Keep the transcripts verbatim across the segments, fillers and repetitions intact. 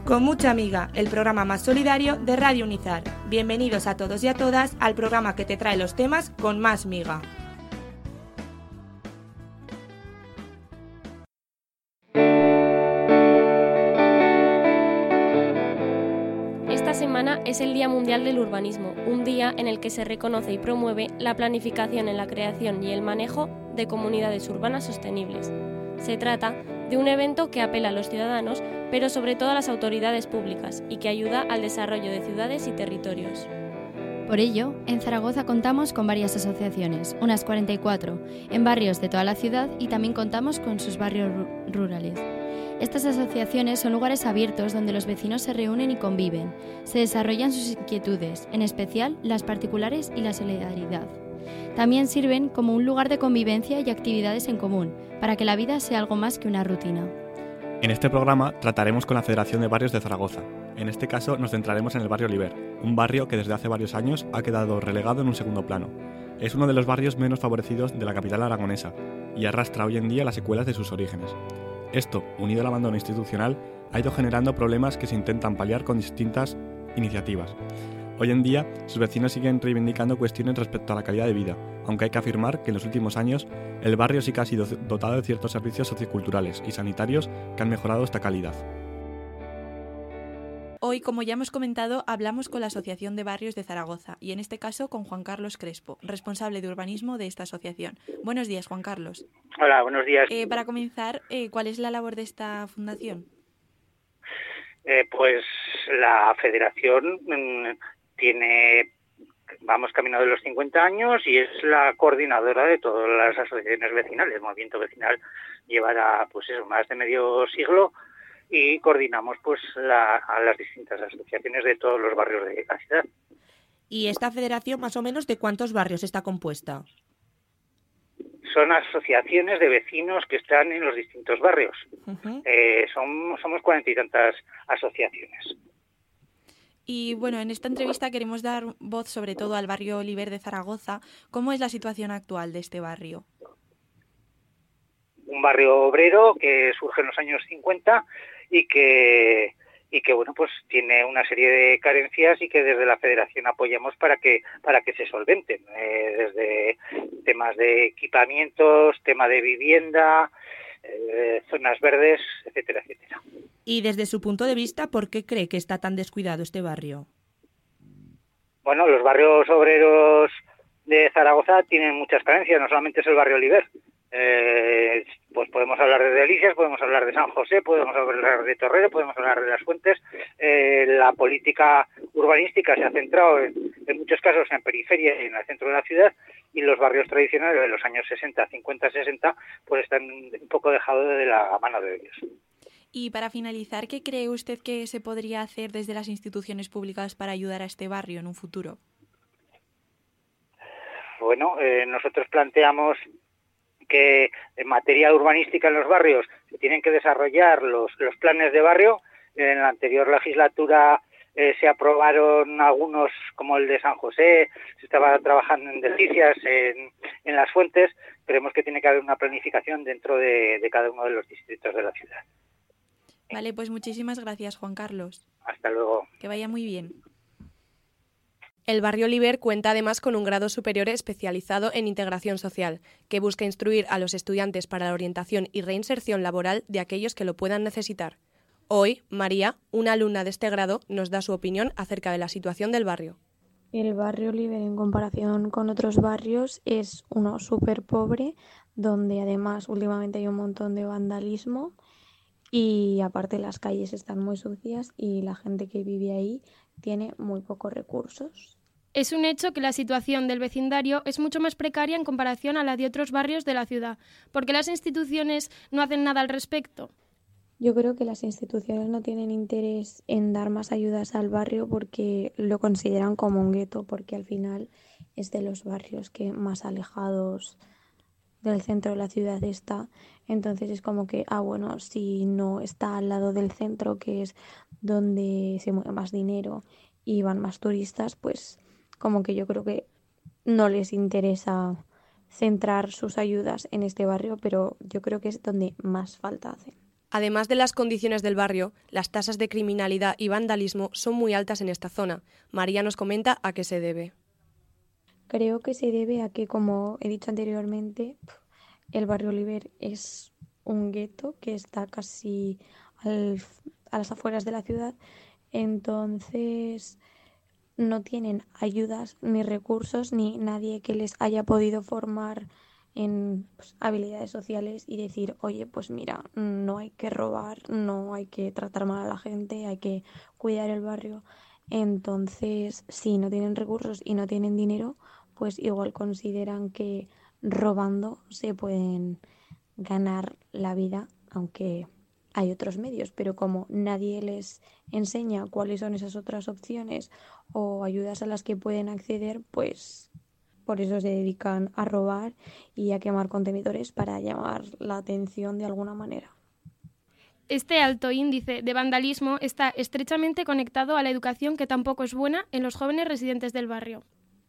Con mucha amiga, el programa más solidario de Radio Unizar. Bienvenidos a todos y a todas al programa que te trae los temas con más miga. Esta semana es el Día Mundial del Urbanismo, un día en el que se reconoce y promueve la planificación en la creación y el manejo de comunidades urbanas sostenibles. Se trata de un evento que apela a los ciudadanos, pero sobre todo a las autoridades públicas, y que ayuda al desarrollo de ciudades y territorios. Por ello, en Zaragoza contamos con varias asociaciones, unas cuarenta y cuatro, en barrios de toda la ciudad, y también contamos con sus barrios rurales. Estas asociaciones son lugares abiertos donde los vecinos se reúnen y conviven, se desarrollan sus inquietudes, en especial las particulares y la solidaridad. También sirven como un lugar de convivencia y actividades en común, para que la vida sea algo más que una rutina. En este programa trataremos con la Federación de Barrios de Zaragoza. En este caso nos centraremos en el barrio Oliver, un barrio que desde hace varios años ha quedado relegado en un segundo plano. Es uno de los barrios menos favorecidos de la capital aragonesa y arrastra hoy en día las secuelas de sus orígenes. Esto, unido al abandono institucional, ha ido generando problemas que se intentan paliar con distintas iniciativas. Hoy en día, sus vecinos siguen reivindicando cuestiones respecto a la calidad de vida, aunque hay que afirmar que en los últimos años el barrio sí que ha sido dotado de ciertos servicios socioculturales y sanitarios que han mejorado esta calidad. Hoy, como ya hemos comentado, hablamos con la Asociación de Barrios de Zaragoza y en este caso con Juan Carlos Crespo, responsable de urbanismo de esta asociación. Buenos días, Juan Carlos. Hola, buenos días. Eh, para comenzar, eh, ¿cuál es la labor de esta fundación? Eh, pues la federación mmm, tiene, vamos camino de los cincuenta años y es la coordinadora de todas las asociaciones vecinales. El movimiento vecinal llevará pues eso, más de medio siglo y coordinamos pues la, a las distintas asociaciones de todos los barrios de la ciudad. ¿Y esta federación más o menos de cuántos barrios está compuesta? Son asociaciones de vecinos que están en los distintos barrios. Uh-huh. Eh, son, somos cuarenta y tantas asociaciones. Y bueno, en esta entrevista queremos dar voz sobre todo al barrio Oliver de Zaragoza. ¿Cómo es la situación actual de este barrio? Un barrio obrero que surge en los años cincuenta y que y que bueno pues tiene una serie de carencias y que desde la Federación apoyamos para que para que se solventen, eh, desde temas de equipamientos, tema de vivienda, eh, zonas verdes, etcétera, etcétera. Y desde su punto de vista, ¿por qué cree que está tan descuidado este barrio? Bueno, los barrios obreros de Zaragoza tienen muchas carencias, no solamente es el barrio Oliver. Eh, pues podemos hablar de Delicias, podemos hablar de San José, podemos hablar de Torrero, podemos hablar de Las Fuentes. Eh, la política urbanística se ha centrado en, en muchos casos en periferia y en el centro de la ciudad, y los barrios tradicionales de los años sesenta, cincuenta, sesenta pues están un poco dejados de la mano de ellos. Y para finalizar, ¿qué cree usted que se podría hacer desde las instituciones públicas para ayudar a este barrio en un futuro? Bueno, eh, nosotros planteamos que en materia urbanística en los barrios se tienen que desarrollar los, los planes de barrio. En la anterior legislatura eh, se aprobaron algunos, como el de San José, se estaba trabajando en Delicias, en, en Las Fuentes. Creemos que tiene que haber una planificación dentro de, de cada uno de los distritos de la ciudad. Vale, pues muchísimas gracias, Juan Carlos. Hasta luego. Que vaya muy bien. El barrio Oliver cuenta además con un grado superior especializado en integración social, que busca instruir a los estudiantes para la orientación y reinserción laboral de aquellos que lo puedan necesitar. Hoy, María, una alumna de este grado, nos da su opinión acerca de la situación del barrio. El barrio Oliver, en comparación con otros barrios, es uno súper pobre, donde además últimamente hay un montón de vandalismo y aparte las calles están muy sucias y la gente que vive ahí tiene muy pocos recursos. Es un hecho que la situación del vecindario es mucho más precaria en comparación a la de otros barrios de la ciudad. ¿Por qué las instituciones no hacen nada al respecto? Yo creo que las instituciones no tienen interés en dar más ayudas al barrio porque lo consideran como un gueto, porque al final es de los barrios que más alejados del centro de la ciudad está. Entonces es como que, ah, bueno, si no está al lado del centro, que es donde se mueve más dinero y van más turistas, pues como que yo creo que no les interesa centrar sus ayudas en este barrio, pero yo creo que es donde más falta hacen. Además de las condiciones del barrio, las tasas de criminalidad y vandalismo son muy altas en esta zona. María nos comenta a qué se debe. Creo que se debe a que, como he dicho anteriormente, el barrio Oliver es un gueto que está casi al, a las afueras de la ciudad, entonces no tienen ayudas ni recursos ni nadie que les haya podido formar en pues, habilidades sociales y decir, oye, pues mira, no hay que robar, no hay que tratar mal a la gente, hay que cuidar el barrio. Entonces, si no tienen recursos y no tienen dinero, pues igual consideran que robando se pueden ganar la vida, aunque hay otros medios, pero como nadie les enseña cuáles son esas otras opciones o ayudas a las que pueden acceder, pues por eso se dedican a robar y a quemar contenedores para llamar la atención de alguna manera. Este alto índice de vandalismo está estrechamente conectado a la educación, que tampoco es buena en los jóvenes residentes del barrio.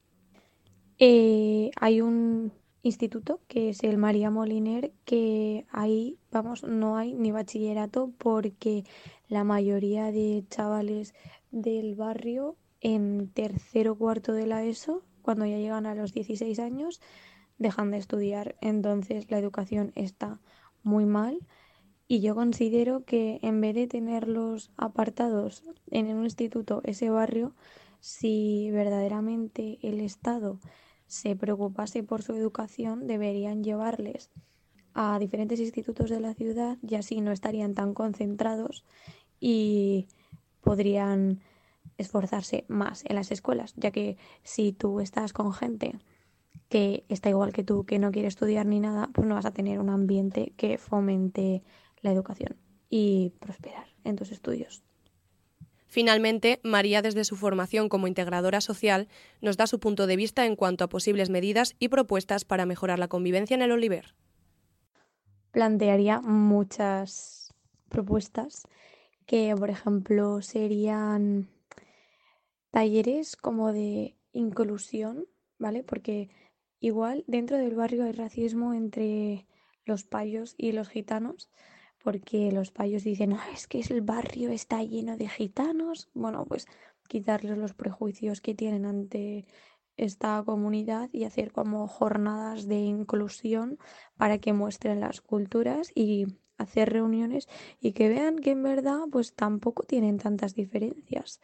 Eh, hay un instituto que es el María Moliner, que ahí, vamos, no hay ni bachillerato porque la mayoría de chavales del barrio en tercero o cuarto de la ESO, cuando ya llegan a los dieciséis años, dejan de estudiar. Entonces la educación está muy mal y yo considero que en vez de tenerlos apartados en un instituto, ese barrio, si verdaderamente el Estado se preocupase por su educación, deberían llevarles a diferentes institutos de la ciudad y así no estarían tan concentrados y podrían esforzarse más en las escuelas, ya que si tú estás con gente que está igual que tú, que no quiere estudiar ni nada, pues no vas a tener un ambiente que fomente la educación y prosperar en tus estudios. Finalmente, María, desde su formación como integradora social, nos da su punto de vista en cuanto a posibles medidas y propuestas para mejorar la convivencia en el Oliver. Plantearía muchas propuestas que, por ejemplo, serían talleres como de inclusión, ¿vale? Porque igual dentro del barrio hay racismo entre los payos y los gitanos, porque los payos dicen, ah, es que el barrio está lleno de gitanos. Bueno, pues quitarles los prejuicios que tienen ante esta comunidad y hacer como jornadas de inclusión para que muestren las culturas y hacer reuniones y que vean que en verdad pues tampoco tienen tantas diferencias.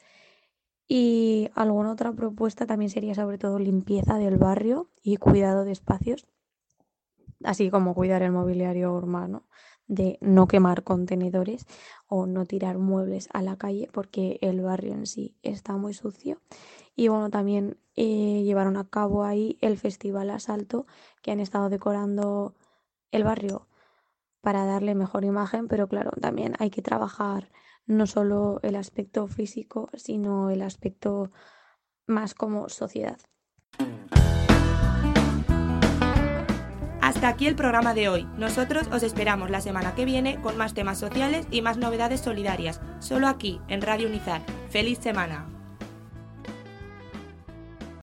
Y alguna otra propuesta también sería sobre todo limpieza del barrio y cuidado de espacios, así como cuidar el mobiliario urbano, de no quemar contenedores o no tirar muebles a la calle porque el barrio en sí está muy sucio. Y bueno, también eh, llevaron a cabo ahí el Festival Asalto, que han estado decorando el barrio para darle mejor imagen, pero claro, también hay que trabajar no solo el aspecto físico, sino el aspecto más como sociedad. Hasta aquí el programa de hoy. Nosotros os esperamos la semana que viene con más temas sociales y más novedades solidarias, solo aquí en Radio Unizar. ¡Feliz semana!